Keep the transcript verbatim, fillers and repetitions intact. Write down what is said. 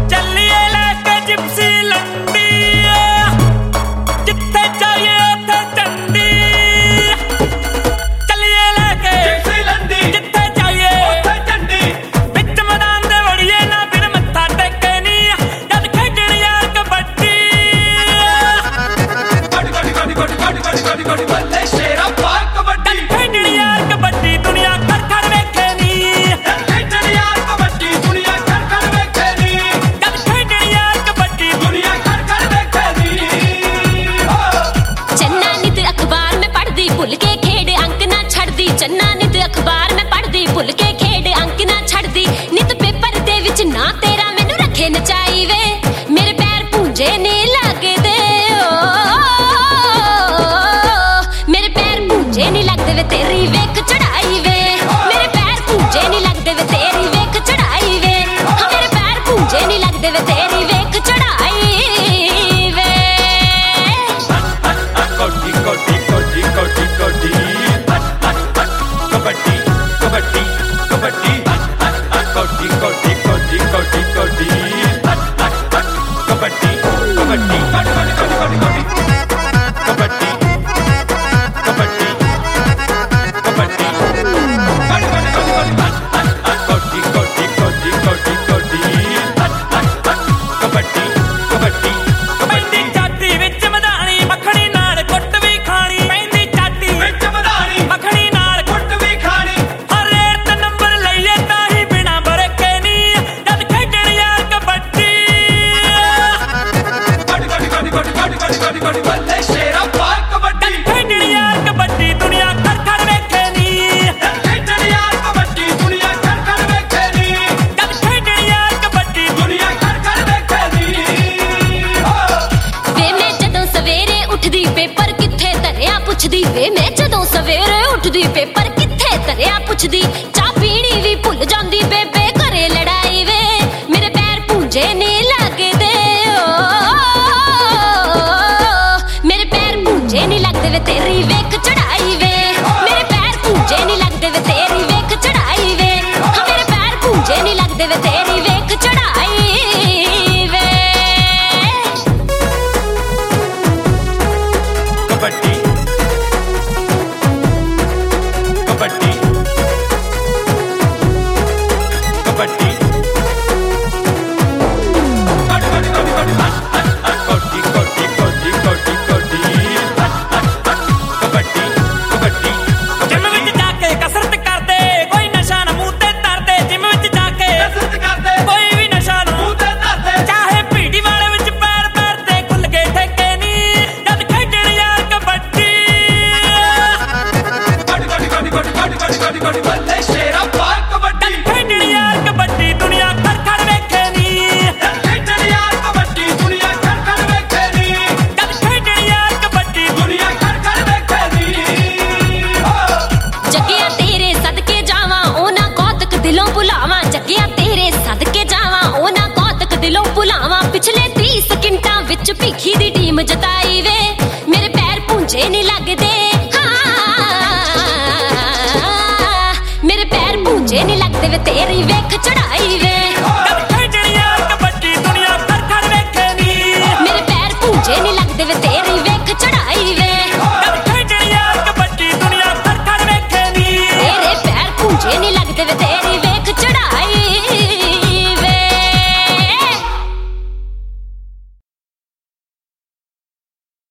ਚੱਲੀਏ ਲੈ ਕੇ ਜਿਪਸੀ ਲੰਡੀ ਜਿੱਥੇ ਜਾਈਏ ਉੱਥੇ ਚੰਡੀ ਚੱਲੀਏ ਲੈ ਕੇ ਜਿਪਸੀ ਲੰਡੀ ਜਿੱਥੇ ਜਾਈਏ ਉੱਥੇ ਚੰਡੀ ਵਿੱਚ ਮੈਦਾਨ ਦੇ ਵੜੀਏ ਨਾ ਫਿਰ ਮੱਥਾ ਟੇਕੇ ਨੀ ਜਦ ਖੇਡਣ ਯਾਰ ਕਬੱਡੀ ਗੋਡੀ ਗੋਡੀ ਗੋਡੀ ਗੋਡੀ ਗੋਡੀ ਗੋਡੀ ਗੋਡੀ ਗੋਡੀ ਬੱਲੇ ਸ਼ੇਰਾ ਪਾ ਕਬੱਡੀ ਖੇਡਣ ਯਾਰ ਕਬੱਡੀ ਦੁਨੀਆ ਕਰ ਕਰ ਵੇਖੇ ਨੀ ਖੇਡਣ ਯਾਰ ਕਬੱਡੀ ਦੁਨੀਆ ਕਰ ਕਰ ਵੇਖੇ ਨੀ ਜਦ ਖੇਡਣ ਯਾਰ ਕਬੱਡੀ ਦੁਨੀਆ ਕਰ ਕਰ ਵੇਖੇ ਨੀ ਚੰਨਾ ਨਿਤ ਅਖਬਾਰ ਮੈਂ ਪੜ੍ਹਦੀ ਭੁੱਲ ਕੇ ਖੇਡ ਅੰਕ ਨਾ ਛੱਡਦੀ ਚੰਨਾ ਨਿਤ ਅਖਬਾਰ ਮੈਂ ਪੜ੍ਹਦੀ ਭੁੱਲ ਕੇ ਖੇਡ ਅੰਕ ਨਾ ਛੱਡਦੀ ਨਿਤ ਪੇਪਰ ਦੇ ਵਿੱਚ ਨਾ ਤੇਰਾ ਮੈਨੂੰ ਰੱਖੇ ਨਚਾਈ ਵੇ ਮੇਰੇ ਪੈਰ ਪੂੰਝੇ ਨੀ ਲੱਗਦੇ ਮੇਰੇ ਪੈਰ ਪੂੰਝੇ ਨੀ ਲੱਗਦੇ ਵੇ ਤੇਰੀ ਵੇਖ ਚੜਾਈ ਵੇ ਮੇਰੇ ਪੈਰ ਪੂੰਝੇ ਨੀ ਲੱਗਦੇ ਵੇ ਤੇਰੀ ਵੇਖ ਚੜਾਈ ਵੇ ਹਾਂ ਮੇਰੇ ਪੈਰ ਪੂੰਝੇ ਨੀ ਲੱਗਦੇ ਵੇ ਤੇਰੀ ਵੇਖ ਚੜਾਈ ਵੇ ਕੋਟੀ ਕੋਟੀ ਕੋਟੀ ਕੋਟੀ ਕੋਟੀ ਕਬੱਡੀ ਕਬੱਡੀ ਕਬੱਡੀ ਕੋਟੀ ਕੋਟੀ ਕੋਟੀ ਕੋਟੀ ਕੋਟੀ ਕਬੱਡੀ ਕਬੱਡੀ ਕੋਟੀ ਕੋਟੀ ਕੋਟੀ ਕਬੱਡੀ ਕਬੱਡੀ ਕਬੱਡੀ ਕੋਟੀ ਕੋਟੀ ਕੋਟੀ ਕੋਟੀ ਕੋਟੀ ਕਬੱਡੀ ਕਬੱਡੀ ਕਬੱਡੀ ਚਾਟੀ ਵਿੱਚ ਮਧਾਣੀ ਮੱਖਣੀ ਨਾਲ ਕੁੱਟ ਵੀ ਖਾਣੀ ਪੈਂਦੀ ਚਾਟੀ ਵਿੱਚ ਮਧਾਣੀ ਮੱਖਣੀ ਨਾਲ ਕੁੱਟ ਵੀ ਖਾਣੀ ਹਰ ਰੇਟ ਨੰਬਰ ਲਈਏ ਤਾਂ ਹੀ ਬਿਨਾ ਬਰਕੇ ਨੀ ਜਦ ਖੇਡਣ ਯਾਰ ਕਬੱਡੀ ਕੋਟੀ ਕੋਟੀ ਕੋਟੀ ਕੋਟੀ ਕੋਟੀ ਕੋਟੀ ਕੋਟੀ ਬੱਲੇ ਸ਼ੇਰਾ ਪਾ ਕਬੱਡੀ ਖੇਡਣ ਯਾਰ ਕਬੱਡੀ ਦੁਨੀਆ ਕਰ ਕਰ ਵੇਖੇ ਨੀ ਖੇਡਣ ਯਾਰ ਕਬੱਡੀ ਦੁਨੀਆ ਕਰ ਕਰ ਵੇਖੇ ਨੀ ਜਦ ਖੇਡਣ ਯਾਰ ਕਬੱਡੀ ਦੁਨੀਆ ਕਰ ਕਰ ਵੇਖੇ ਨੀ ਵੇ ਮੈਂ ਜਦੋਂ ਸਵੇਰੇ ਉੱਠਦੀ ਪੇਪਰ ਕਿੱਥੇ ਧਰਿਆ ਪੁੱਛਦੀ ਵੇ ਮੈਂ ਜਦੋਂ ਸਵੇਰੇ ਉੱਠਦੀ ਪੇਪਰ ਕਿੱਥੇ ਧਰਿਆ ਪੁੱਛਦੀ ਚਾਹ ਪੀਣੀ ਵੀ ਭੁੱਲ ਜਾਂਦੀ ਬੇਬੇ ਘਰੇ ਲੜਾਈ ਵੇ ਮੇਰੇ ਪੈਰ ਪੂੰਝੇ ਨੀ ਲੱਗਦੇ ਮੇਰੇ ਪੈਰ ਪੂੰਝੇ ਨੀ ਲੱਗਦੇ ਵੇ ਤੇਰੀ ਵੇਖ ਚੜਾਈ ਵੇ ਮੇਰੇ ਪੈਰ ਪੂੰਝੇ ਨੀ ਲੱਗਦੇ ਵੇ ਤੇਰੀ ਵੇਖ ਚੜਾਈ ਵੇ ਹਾਂ ਮੇਰੇ ਪੈਰ ਪੂੰਝੇ ਨੀ ਲੱਗਦੇ ਵੇ ਤੇਰੀ ਵੇਖ ਚੜਾਈ ਵੇ ਕਬੱਡੀ ਕਬੱਡੀ ਕਬੱਡੀ ਕੋਟੀ ਕੋਟੀ ਕੋਟੀ ਕੋਟੀ ਕੋਟੀ ਕਬੱਡੀ ਕਬੱਡੀ ਜਿਮ ਵਿੱਚ ਜਾ ਕੇ ਕਸਰਤ ਕਰਦੇ ਕੋਈ ਨਸ਼ਾ ਨਾ ਮੂੰਹ ਤੇ ਧਰਦੇ ਜਿਮ ਵਿੱਚ ਜਾ ਕੇ ਕਸਰਤ ਕਰਦੇ ਕੋਈ ਵੀ ਨਸ਼ਾ ਨਾ ਮੂੰਹ ਤੇ ਧਰਦੇ ਚਾਹੇ ਭੀੜੀ ਵਾਲੇ ਵਿੱਚ ਪੈਰ ਪੈਰ ਤੇ ਖੁੱਲ ਕੇ ਠੇਕੇ ਨੀ ਜਦ ਖੇਡਣ ਯਾਰ ਕਬੱਡੀ ਕੋਟੀ ਕੋਟੀ ਕੋਟੀ ਕੋਟੀ ਕੋਟੀ ਕੋਟੀ ਕੋਟੀ ਬੱਲੇ ਸ਼ੇਰਾ ਪਾ ਕਬੱਡੀ ਖੇਡਣ ਯਾਰ ਕਬੱਡੀ ਦੁਨੀਆ ਕਰ ਕਰ ਵੇਖੇ ਨੀ ਖੇਡਣ ਯਾਰ ਕਬੱਡੀ ਦੁਨੀਆ ਕਰ ਕਰ ਵੇਖੇ ਨੀ ਜਦ ਖੇਡਣ ਯਾਰ ਕਬੱਡੀ ਦੁਨੀਆ ਕਰ ਕਰ ਵੇਖੇ ਨੀ ਜੱਗਿਆ ਤੇਰੇ ਸਦਕੇ ਜਾਵਾਂ ਉਹਨਾਂ ਕੌਤਕ ਦਿਲੋਂ ਭੁਲਾਵਾਂ ਜੱਗਿਆ ਤੇਰੇ ਸਦਕੇ ਜਾਵਾਂ ਉਹਨਾਂ ਕੌਤਕ ਦਿਲੋਂ ਭੁਲਾਵਾਂ ਪਿਛਲੇ ਤੀਹ ਸਕਿੰਟਾਂ ਵਿੱਚ ਭੀਖੀ ਦੀ ਟੀਮ ਜਿਤਾਈ ਵੇ ਮੇਰੇ ਪੈਰ ਪੂੰਝੇ ਨੀ ਲੱਗਦੇ ਹਾਂ ਮੇਰੇ ਪੈਰ ਪੂੰਝੇ ਨੀ ਲੱਗਦੇ ਵੇ ਤੇਰੀ ਵੇ